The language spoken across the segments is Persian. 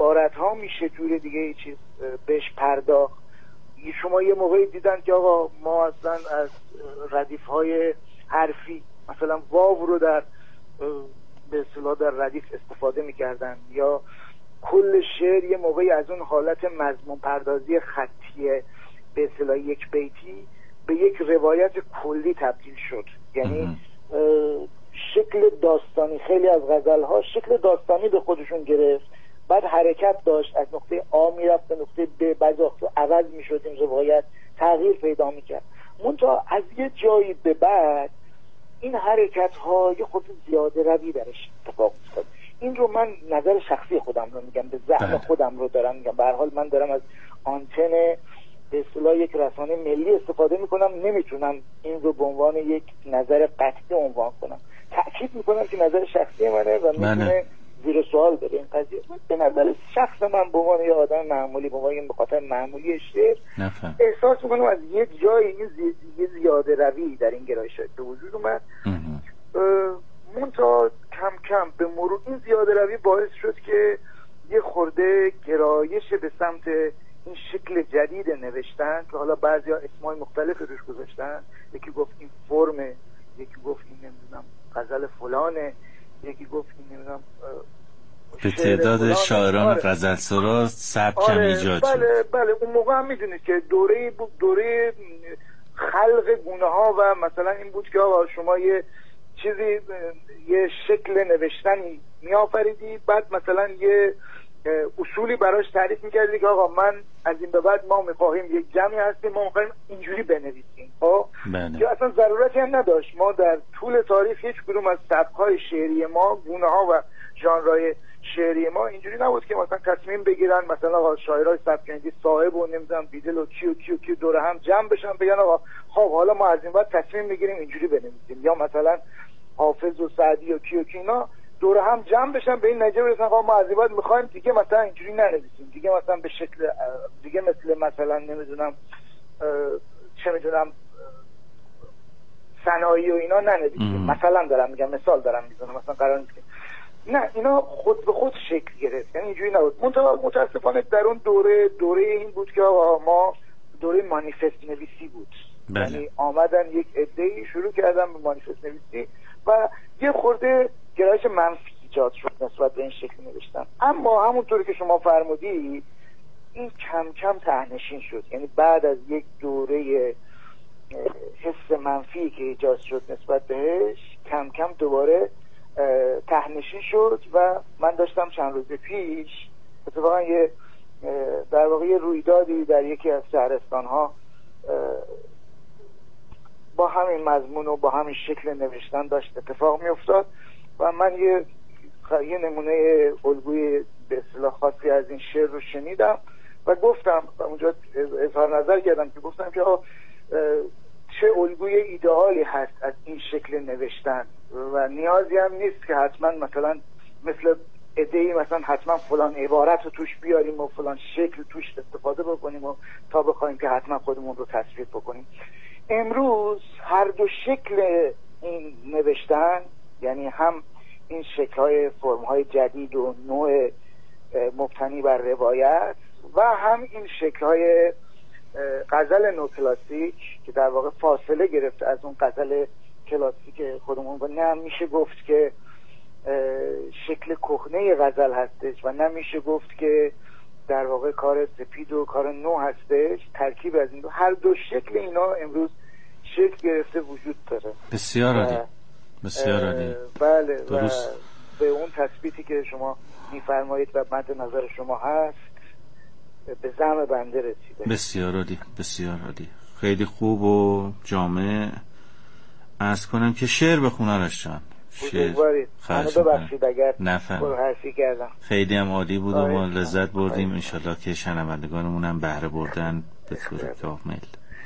عبارت‌ها میشه جور دیگه ای چیز بهش پرداخت. شما یه موقعی دیدن که آقا ما اصلا از ردیف‌های حرفی مثلا واو رو در به اصطلاح در ردیف استفاده می‌کردن، یا کل شعر یه موقعی از اون حالت مضمون پردازی خطیه به اصطلاح یک بیتی به یک روایت کلی تبدیل شد. یعنی شکل داستانی، خیلی از غزل‌ها شکل داستانی به خودشون گرفت، بعد حرکت داشت، از نقطه آ میرفت به نقطه ب، بعضی وقتا عوض میشد، این روایت تغییر پیدا میکرد. منتها از یه جایی به بعد این حرکت ها یه خود زیاده روی درش اتفاق افتاد. این رو من نظر شخصی خودم رو میگم، به زعم خودم رو دارم میگم. به هر حال من دارم از آنتن به اصطلاح یک رسانه ملی استفاده میکنم، نمیتونم این رو به عنوان یک نظر قطعی عنوان کنم. تأکید میکنم که نظر شخصی منه و میتونه زیر سوال بره این قضیه. به نظر شخص من به عنوان یه آدم معمولی، به عنوان به خاطر معمولی شعر احساس میکنم از یک جایی این زیاده روی در این گرایش به وجود اومد. منتها کم کم به مرور این زیاده روی باعث شد که یه خورده گرایش به سمت این شکل جدید نوشتن که حالا بعضیا اسمای مختلف روش گذاشتن، یکی گفت این فرمه، یکی گفت این نمیدونم غزل فلانه، یکی گفت این نمیدونم به تعداد شاعران غزل سرا سبک هم ایجاد شد. بله اون موقع هم میدونید که دوره خلق گونه ها و مثلا این بود که آقا شما یه چیزی، یه شکل نوشتنی میآفریدی، بعد مثلا یه اصولی براش تعریف میکردی که آقا من از این به بعد ما میخواهیم یک جمعی هستیم، ما میخواهیم اینجوری بنویسیم. یا اصلا ضرورتی هم نداشت. ما در طول تاریخ هیچ کدوم از سبک‌های شعری ما، گونه ها و ژانرهای شعری ما اینجوری نبود که مثلا تصمیم بگیرن مثلا آقا شاعرای سبک صاحب و نمیدونم بیدل و کیو دور هم جمع بشن بگن آقا خب حالا ما از این بعد تصمیم میگیریم اینجوری بنویسیم، یا مثلا حافظ و سعدی و کیو اینا دور هم جمع بشن به این نتیجه برسن آقا ما از این بعد میخوایم دیگه مثلا اینجوری ننویسیم، دیگه مثلا به شکل دیگه مثلا نمیدونم چه میدونم صنایع و اینا ننویسیم. مثلا دارم میگم، مثال دارم میزنم، مثلا قرار نیست که نه، اینا خود به خود شکل گرفت، یعنی اینجوری نبود. متاسفانه در اون دوره این بود که آقا ما دوره مانیفست نویسی بود. یعنی آمدن یک عده‌ای شروع کردن به مانیفست نویسی و یه خورده گرایش منفی ایجاد شد نسبت به این شکل نوشتن. اما همونطوری که شما فرمودید این کم کم ته‌نشین شد. یعنی بعد از یک دوره حس منفی که ایجاد شد نسبت بهش، کم کم دوباره ته‌نشین شد و من داشتم چند روز پیش اتفاقا یه در واقع رویدادی در یکی از شهرستان‌ها با همین مضمون و با همین شکل نوشتن داشت اتفاق می افتاد و من یه نمونه الگوی به اصطلاح خاصی از این شعر رو شنیدم و گفتم اونجا اظهار نظر کردم که گفتم که چه الگوی ایدئالی هست از این شکل نوشتن و نیازی هم نیست که حتما مثلا مثل ایده‌ای مثلا حتما فلان عبارت رو توش بیاریم و فلان شکل توش استفاده بکنیم و تا بخوایم که حتما خودمون رو تصویر بکنیم. امروز هر دو شکل این نوشتن، یعنی هم این شکل‌های فرم‌های جدید و نوع مبتنی بر روایت و هم این شکل‌های غزل نو کلاسیک که در واقع فاصله گرفته از اون غزل کلاسیک خودمون و نه میشه گفت که شکل کهنه غزل هستش و نمیشه گفت که در واقع کار سپید و کار نو هستش. ترکیب از این دو، هر دو شکل اینا امروز شکل گرفته وجود داره. بسیار عالی، بسیار عالی. بله، درست. و به اون تثبیتی که شما میفرمایید و مد نظر شما هست به زعم بنده رسیده. بسیار عالی، بسیار عالی، خیلی خوب و جامع. عرض کنم که شعر بخونن رشتن ببخشید اگر حرفی کردم. خیلی هم عالی بود و ما لذت بردیم. انشالله که شنوندگانمون هم بهره بردن به طور کامل.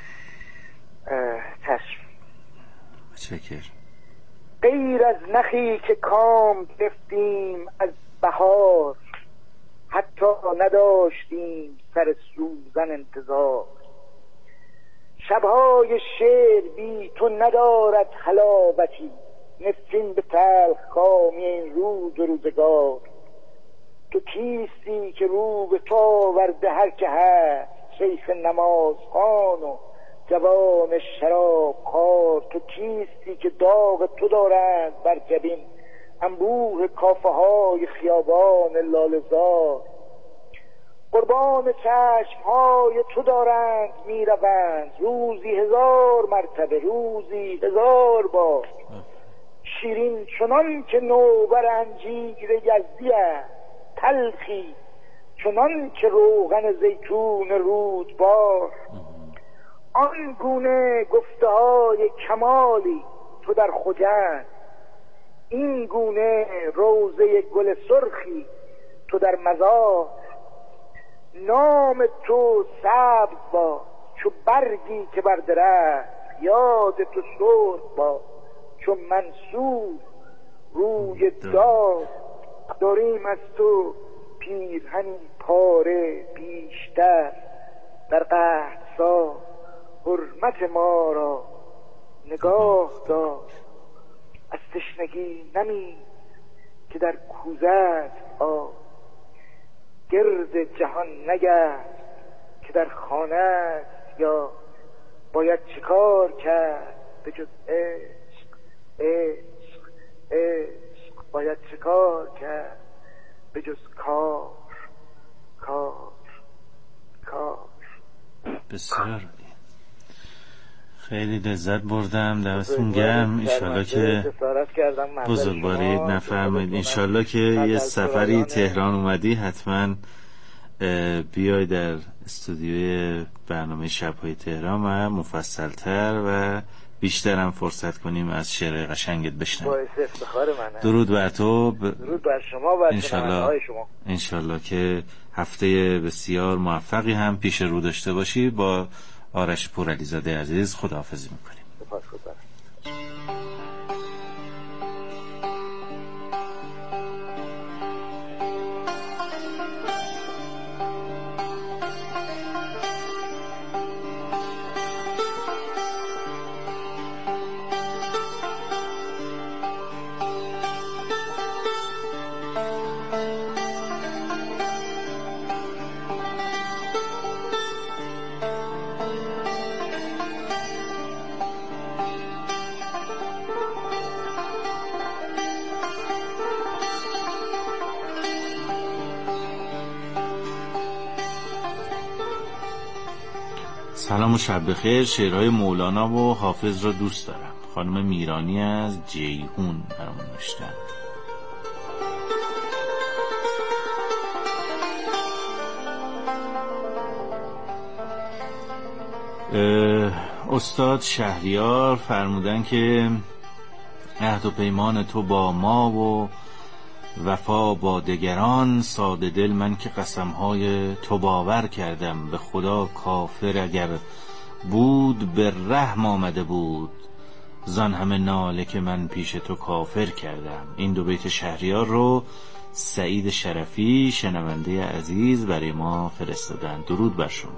چکر غیر از نخی که کام گرفتیم از بهار، حتی نداشتیم سر سوزن انتظار. شبهای شعر بی تو ندارد حلاوتی، نفرین به تلخ کامی این روز و روزگار. تو کیستی که رو به تو آورده هر که هست، شیخ نماز خان و جوان شراب خوار. تو کیستی که داغ تو دارند بر جبین انبوه کافه های خیابان لاله‌زار. قربان چشم های تو دارند میروند، روزی 1000 مرتبه، روزی 1000 بار. شیرین چنان که نوبر انجیر یزدی است، تلخی چنان که روغن زیتون رودبار. آن گونه گفته های کمالی تو در خجند، این گونه روزه گل سرخی تو در مزار. نام تو سبز با چو برگی که بر درخت، یاد تو سرخ با چو منصور روی دار. داریم از تو پیرهنی پاره بیشتر، در قحطسا حرمت ما را نگاه دار. از تشنگی نمی که در کوزه آب، گرد جهان نگشت که در خانه است. یا باید چیکار کرد به جز عشق، عشق، عشق. باید چیکار کرد به جز کار، کار، کار. بسیار خیلی لذت بردم، دمتون گرم. انشالله که بزرگوارید، نفرمایید. انشالله که یه سفری تهران اومدی حتما بیای در استودیوی برنامه شب‌های تهران و مفصل‌تر و بیشتر هم فرصت کنیم از شعر قشنگت بشنویم. باعث افتخار منه. درود بر تو، درود بر شما و شنونده‌های شما. انشالله که هفته بسیار موفقی هم پیش رو داشته باشی. با آرش پورعلیزاده عزیز خداحافظی میکنیم. سپاسگزارم. سلام و شب بخیر. شعرهای مولانا و حافظ را دوست دارم. خانم میرانی از جیهون برامون نوشتن. استاد شهریار فرمودن که عهد و پیمان تو با ما و وفا با دگران، ساده دل من که قسمهای تو باور کردم. به خدا کافر اگر بود به رحم آمده بود، زان همه ناله که من پیش تو کافر کردم. این دو بیت شهریار رو سعید شرفی شنونده عزیز برای ما فرستادن. درود بر شما.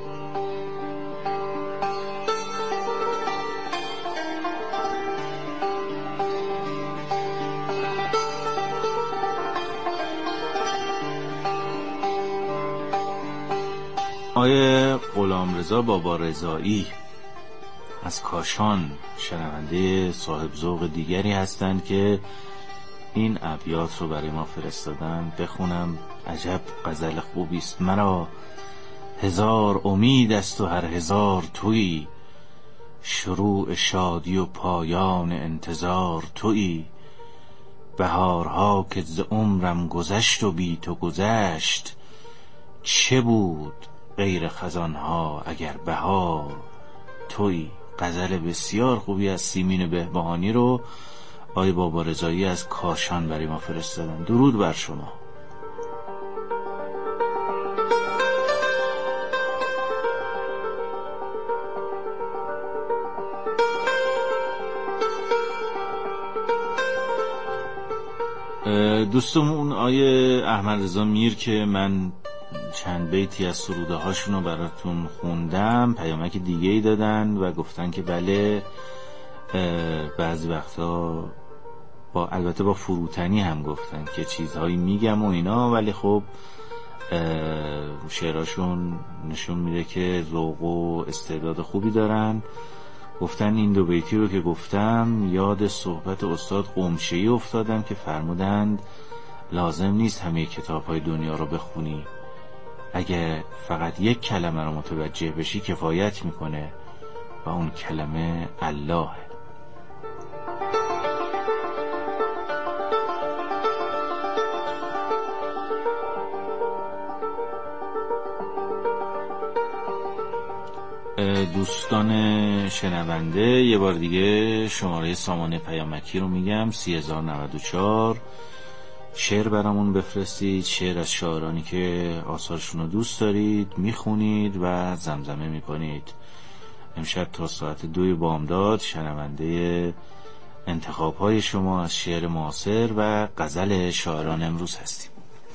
آقای غلامرضا بابارضایی از کاشان شنونده صاحب ذوق دیگری هستند که این ابیات رو برای ما فرستادن. بخونم. عجب غزل خوبی است. مرا 1000 امید است و هر 1000 تویی، شروع شادی و پایان انتظار تویی. بهارها که ز عمرم گذشت و بی تو گذشت، چه بود غیر خزانها اگر بهار تویی. غزل بسیار خوبی از سیمین بهبهانی رو آقای بابارضایی از کاشان برای ما فرستادن. درود بر شما. دوستمون آقای احمد رضا میر که من چند بیتی از سروده هاشون رو براتون خوندم، پیامک دیگه ای دادن و گفتن که بله بعضی وقتا البته با فروتنی هم گفتن که چیزهایی میگم و اینا، ولی خب شعراشون نشون میده که ذوق و استعداد خوبی دارن. گفتن این 2 بیتی رو که گفتم یاد صحبت استاد قمشه‌ای افتادم که فرمودند لازم نیست همه کتاب‌های دنیا رو بخونی، اگه فقط یک کلمه رو متوجه بشی کفایت میکنه و اون کلمه الله. دوستان شنونده، یه بار دیگه شماره سامانه پیامکی رو میگم 3094. شعر برامون بفرستید، شعر از شاعرانی که آثارشون رو دوست دارید میخونید و زمزمه میکنید. امشب تا ساعت 2 بامداد شنونده انتخاب‌های شما از شعر معاصر و غزل شاعران امروز هستیم.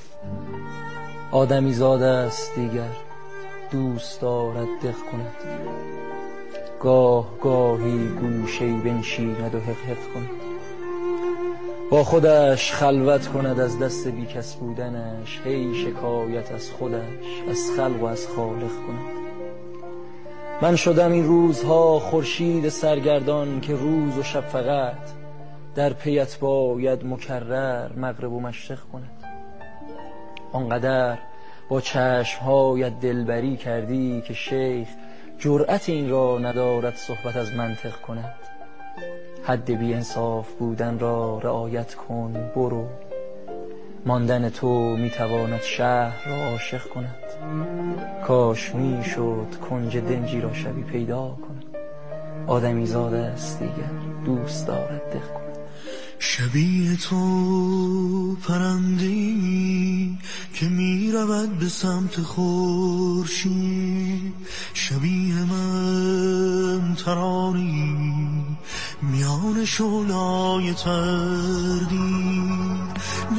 آدمی زاده است دیگر، دوست دارد دق کند، گاه گاهی گوشه‌ای بنشیند و حق حق کند، با خودش خلوت کند از دست بیکس بودنش، هی شکایت از خودش از خلق و از خالق کند. من شدم این روزها خورشید سرگردان که روز و شب فقط در پیت باید مکرر مغرب و مشرق کند. آنقدر با چشمهایت دلبری کردی که شیخ جرأت این را ندارد صحبت از منطق کند. حد بی انصاف بودن را رعایت کن، برو، ماندن تو میتواند شهر را عاشق کند. کاش میشد کنج دنجی را شبی پیدا کند، آدمی زاده است دیگر، دوست دارد دق کند. شبیه تو پرنده‌ای که می رود به سمت خورشید، شبیه من ترانه‌ای میان شعله‌های تردید.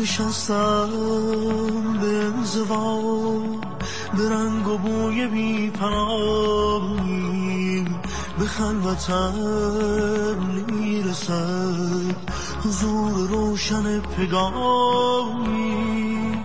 نشستم به انزوا به رنگ و بوی بی پناهی، به خلوتم نمیرسد حضور روشن پگاهی.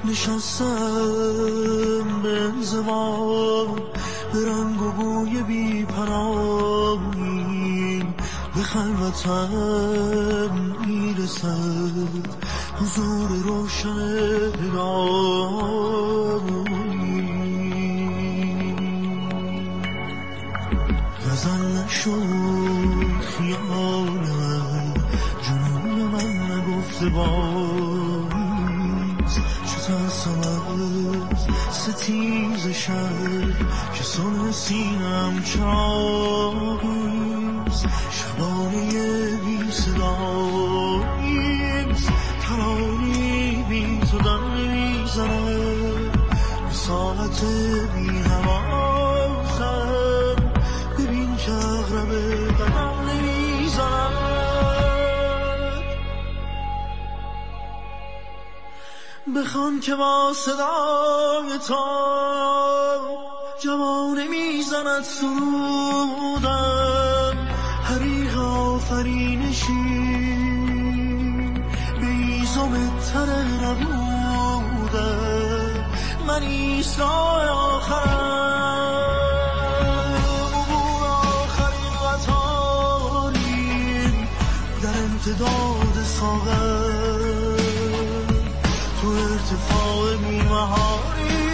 نشستم به انزوا به رنگ و بوی بی پناهی، به خلوتم میرسد حضور روشن پگاهی. غزل نشد خیالم، جنون من نگفته باز، چه ترسم از ستیز شب که صلح سینم چراغیست. شبانه بی صداییست، ترانی بی تو دم نمیزنم، به ساعت بی حواسم ببین که اغرب قدم نمیزنم. بخوان که با صدای تو جوانه میزند سرودم، حریق آفرینشی به ایزم تره نبودم. من ایستای آخرم، عبور آخرین قطاری در امتداد ساغر، تو ارتفاع بی‌مهاری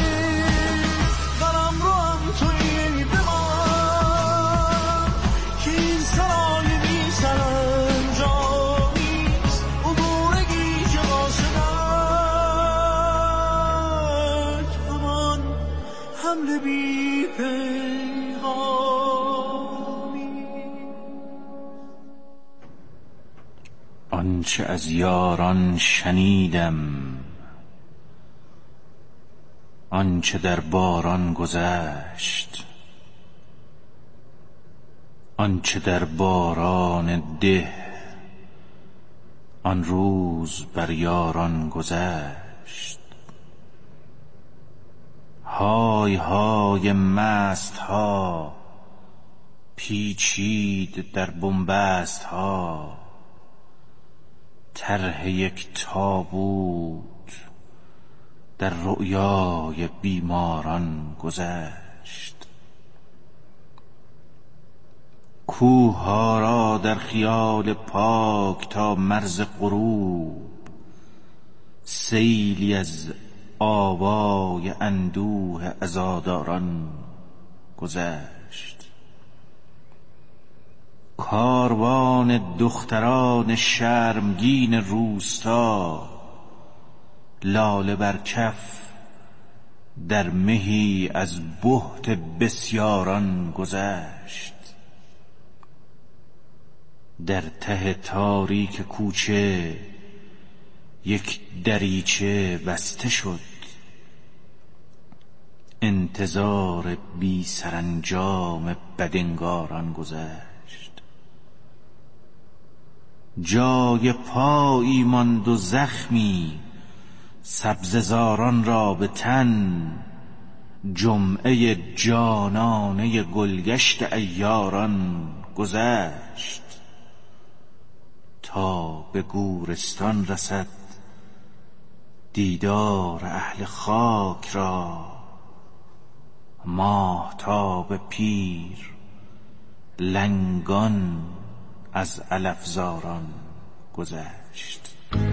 قلم رو هم تویی به من که این سرای بی سرانجامیست. عبورگی که قاصدک همان حمل بی پیغامی. آنچه از یاران شنیدم، آنچه در باران گذشت، آنچه در باران ده آن روز بر یاران گذشت. های های مست ها پیچید در بنبست ها، طرح یک تابوت در رؤیای بیماران گذشت. کوه ها را در خیال پاک تا مرز غروب سیلی از آوای اندوه عزاداران گذشت. کاروان دختران شرمگین روستا لاله بر کف در مهی از بهت بسیاران گذشت. در ته تاریک کوچه یک دریچه بسته شد، انتظار بی سرانجام بدانگاران گذشت. جای پایی ماند و زخمی سبززاران را به تن، جمعه جانانه گلگشت عیاران گذشت. تا به گورستان رسد دیدار اهل خاک را، ماهتاب پیر لنگان از علفزاران گذشت.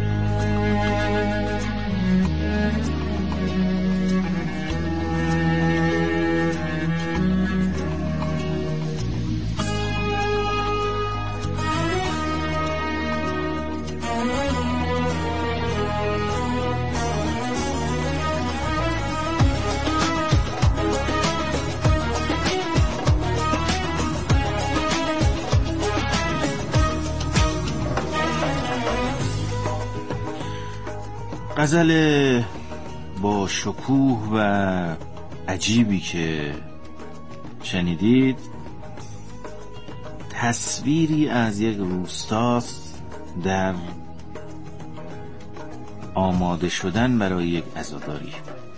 غزل با شکوه و عجیبی که شنیدید تصویری از یک روستاست در آماده شدن برای یک عزاداری.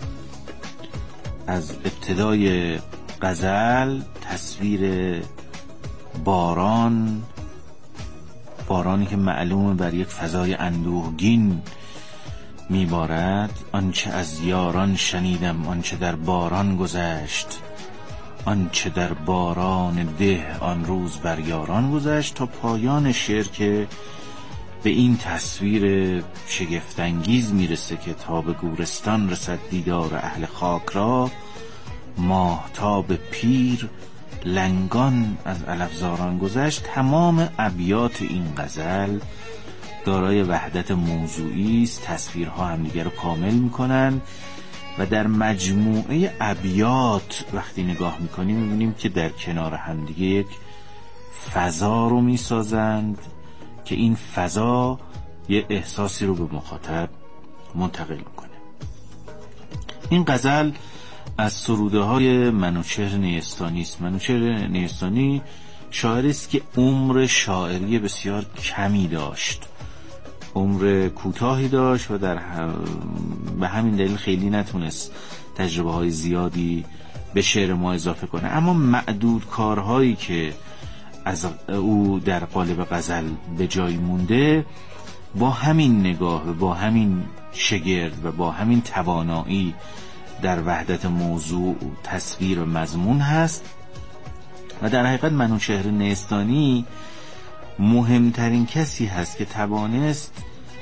از ابتدای غزل تصویر بارانی که معلومه بر یک فضای اندوهگین میبارد. آنچه از یاران شنیدم، آنچه در باران گذشت، آنچه در باران ده آن روز بر یاران گذشت، تا پایان شعر که به این تصویر شگفت‌انگیز میرسه که تا به گورستان رسد دیدار اهل خاک را، ماهتاب پیر لنگان از علفزاران گذشت. تمام ابیات این غزل دارای وحدت موضوعی است، تصویرها همدیگر رو کامل میکنن و در مجموعه ابیات وقتی نگاه میکنیم میبینیم که در کنار همدیگه یک فضا رو میسازند که این فضا یه احساسی رو به مخاطب منتقل میکنه. این غزل از سروده های منوچهر نیستانی است. منوچهر نیستانی شاعری است که عمر شاعری بسیار کمی داشت، عمر کوتاهی داشت و به همین دلیل خیلی نتونست تجربه های زیادی به شعر ما اضافه کنه. اما معدود کارهایی که از او در قالب غزل به جای مونده با همین نگاه، با همین شگرد و با همین توانایی در وحدت موضوع، تصویر و مضمون هست. و در حقیقت منوچهر نیستانی مهمترین کسی هست که توانست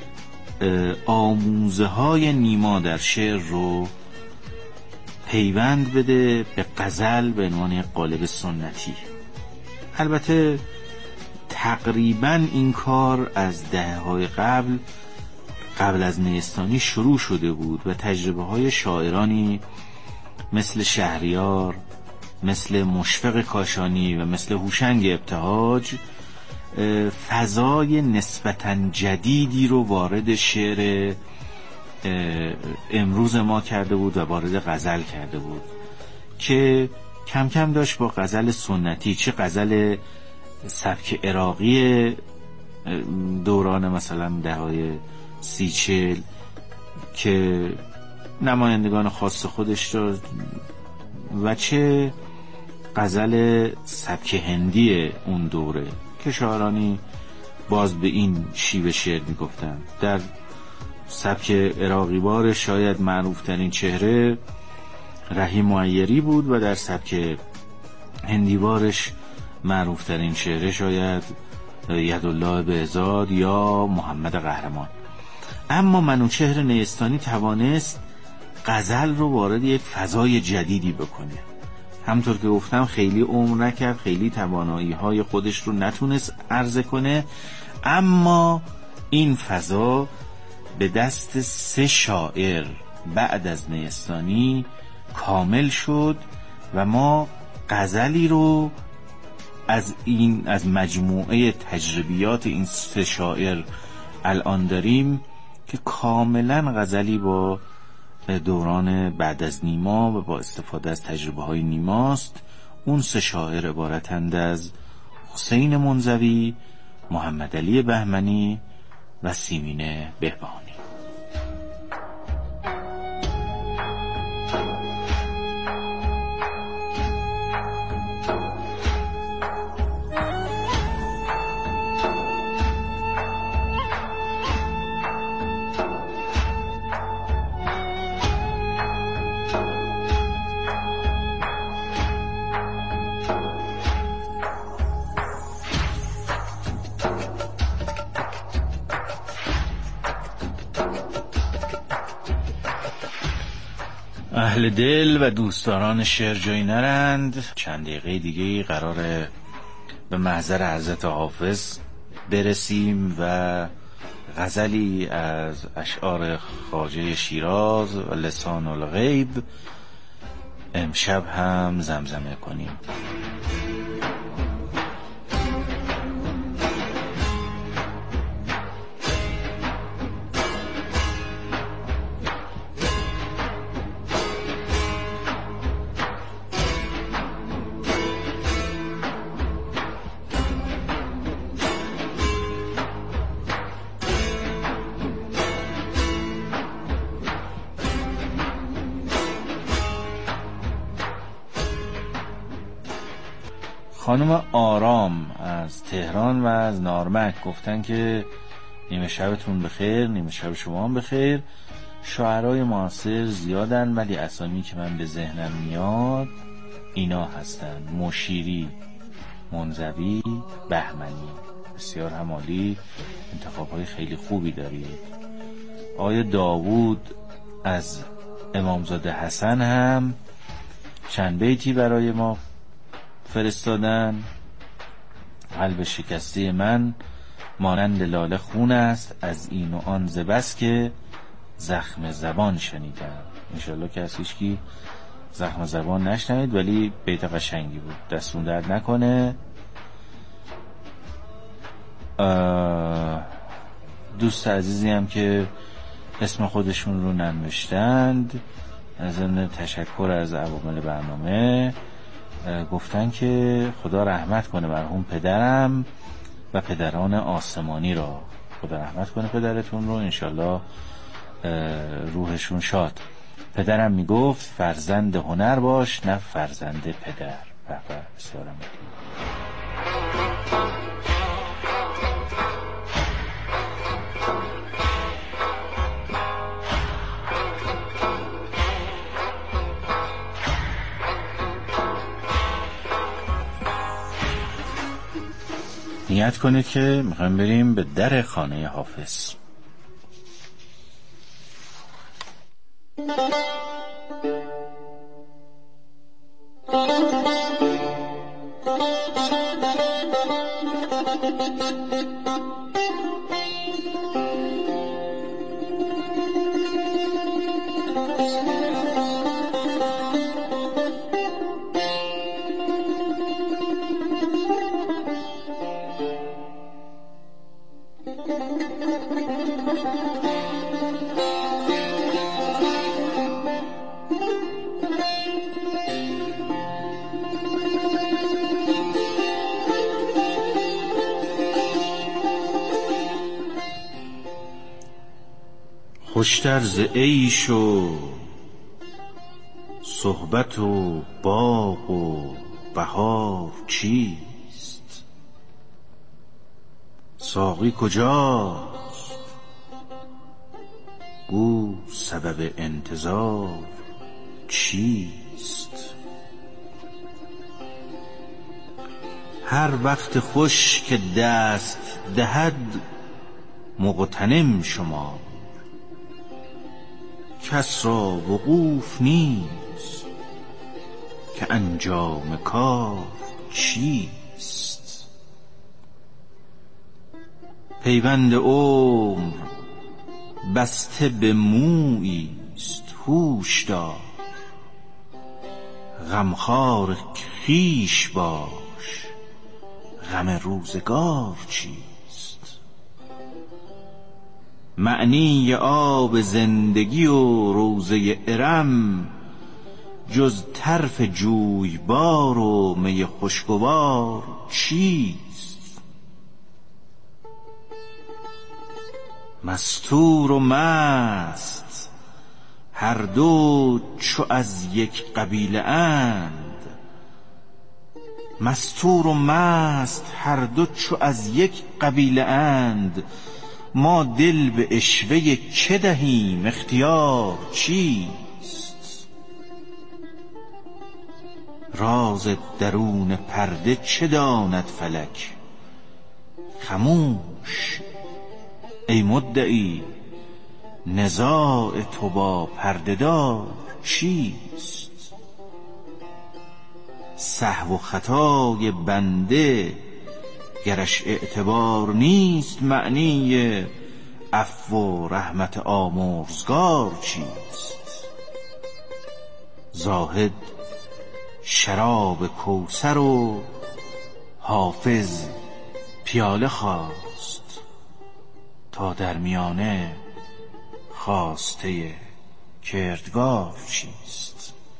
آموزه های نیما در شعر رو پیوند بده به غزل به عنوان یک قالب سنتی. البته تقریبا این کار از دهه‌های قبل از نیستانی شروع شده بود و تجربه های شاعرانی مثل شهریار، مثل مشفق کاشانی و مثل هوشنگ ابتهاج فضای نسبتاً جدیدی رو وارد شعر امروز ما کرده بود و وارد غزل کرده بود که کم کم داشت با غزل سنتی، چه غزل سبک عراقی دوران مثلا دهه‌های 30-40 که نمایندگان خاص خودش داشت و چه غزل سبک هندی اون دوره که شاعرانی باز به این شیوه شعر میگفتن. در سبک عراقی بار شاید معروف ترین چهره رحیم معیری بود و در سبک هندیوارش معروف ترین چهره شاید یدالله بهزاد یا محمد قهرمان. اما منوچهر نیستانی توانست غزل رو وارد یک فضای جدیدی بکنه. همطور که گفتم خیلی عمر نکرد، خیلی توانایی های خودش رو نتونست عرضه کنه، اما این فضا به دست 3 شاعر بعد از نیستانی کامل شد و ما غزلی رو از مجموعه تجربیات این 3 شاعر الان داریم که کاملا غزلی با دوران بعد از نیما و با استفاده از تجربه های نیماست. اون 3 شاعر عبارتند از حسین منزوی، محمد علی بهمنی و سیمین بهبهانی. اهل دل و دوستداران شعر جایی نرند. چند دقیقه دیگه قراره به محضر حضرت حافظ برسیم و غزلی از اشعار خواجه شیراز و لسان الغیب امشب هم زمزمه کنیم. خانم آرام از تهران و از نارمک گفتن که نیمه شبتون بخیر، نیمه شب شما هم بخیر. شاعرای معاصر زیادن ولی اسامی که من به ذهنم میاد اینا هستن: مشیری، منزوی، بهمنی. بسیار همالی، انتخابهای خیلی خوبی دارید. آقای داوود از امامزاده حسن هم چند بیتی برای ما فرستادن. قلب شکسته من مانند لاله خون است، از این و آن ز بس که زخم زبان شنیدم. انشالله که از هیچکی زخم زبان نشنوید، ولی بیت قشنگی بود، دستون درد نکنه. دوست عزیزی هم که اسم خودشون رو ننوشتند، از ضمن تشکر از عوامل برنامه، گفتن که خدا رحمت کنه مرحوم پدرم و پدران آسمانی را. خدا رحمت کنه پدرتون رو، انشالله روحشون شاد. پدرم میگفت فرزند هنر باش نه فرزند پدر. بسیار عالی. نیت کنید که میخوایم بریم به در خانه حافظ. خوشتر ز عیش و صحبت و باغ و بهار چیست؟ ساقی کجاست؟ گو سبب انتظار چیست؟ هر وقت خوش که دست دهد مغتنم شما، کس را وقوف نیست که انجام کار چیست. پیوند عمر بسته به مویی است، هوش دار غمخوار خویش باش، غم روزگار چیست. معنی آب زندگی و روضه ارم، جز طرف جویبار و می خوشگوار چیست. مستور و مست هر دو چو از یک قبیله اند، مستور و مست هر دو چو از یک قبیله اند. ما دل به عشوه که دهیم، اختیار چیست. راز درون پرده چه داند فلک، خموش ای مدعی نزاع تو با پرده دار چیست. سهو و خطای بنده گرش اعتبار نیست، معنی عفو و رحمت آمرزگار چیست. زاهد شراب کوثر و حافظ پیاله خواست، تا در میانه خواسته کردگار چیست.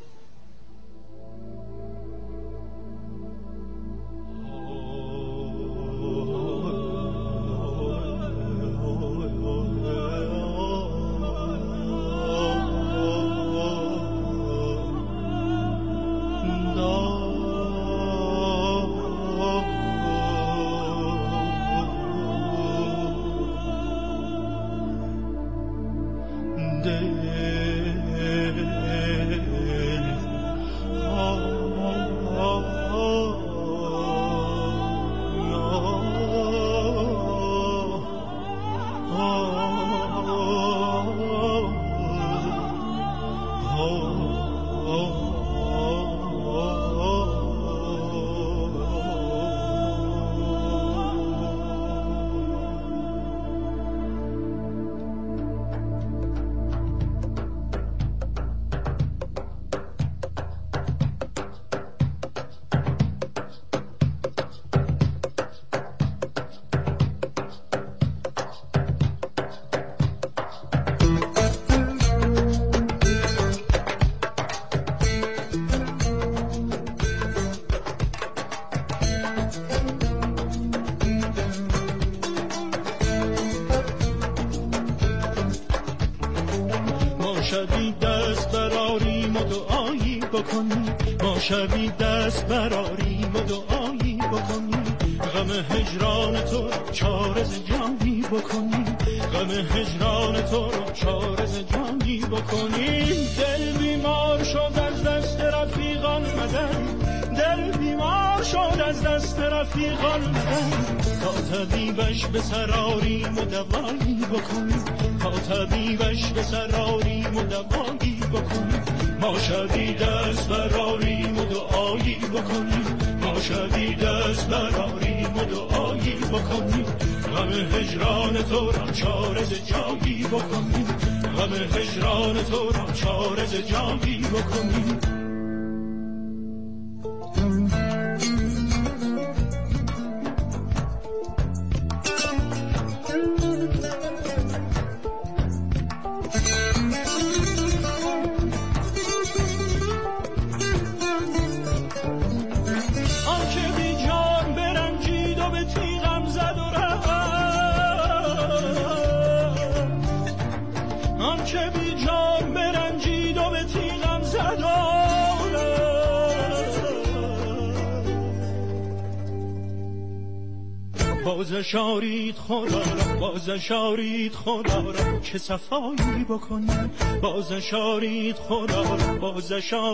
شبی دست براریم و دعایی بکنیم، ما شبی دست براریم و دعایی بکنیم، غم هجران تو را چاره ز جانی بکنیم، غم هجران تو را چاره ز جانی بکنیم. دل بیمار شد از دست رفیقان مدن، دل بیمار شد از دست رفیقان مدن، تا طبیبش به سراریم و دوایی بکنیم، تا طبیبش به سراریم و دوایی بکنیم. ما شبی دست براریم و دعایی بکنیم، ما شبی دست براریم و دعایی بکنیم، غم هجران تو را چاره ز جایی بکنیم، غم هجران تو را چاره ز جایی بکنیم. که بی جان برنجید و به تیغم زد بازش آرید خدا را، بازش آرید خدا را که صفایی بکنیم. بازش آرید خدا را، بازش